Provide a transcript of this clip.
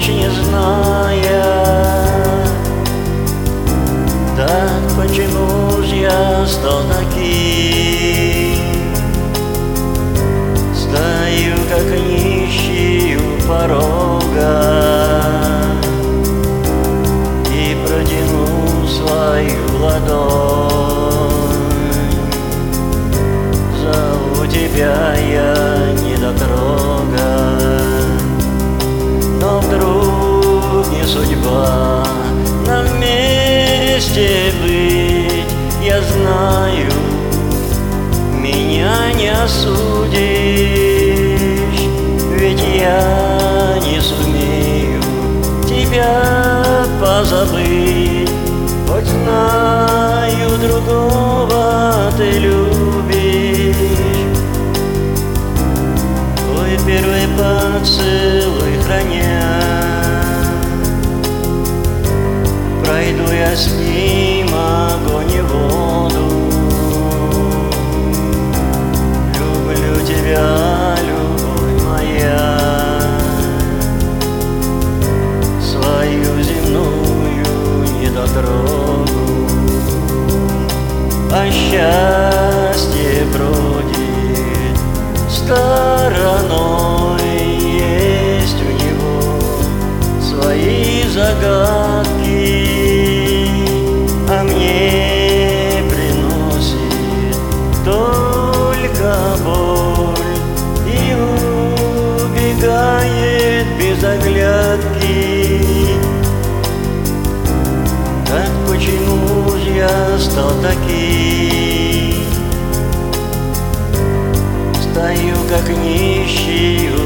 достичь не зная. Так почему ж я стал таким? Стою, как нищий у порога, и протяну свою ладонь. Зову тебя я, недотрога, но вдруг не судьба нам вместе быть. Я знаю, меня не осудишь, ведь я не сумею тебя позабыть. Хоть знаю, другого ты любишь. Твой первый поцелуй храня, пройду я с ним огонь и воду. Люблю тебя, любовь моя, свою земную недотрогу. А счастье бродит стороной, есть у него свои загадки, а мне приносит только боль и убегает без оглядки. Так почему же я стал таким? Стою, как нищий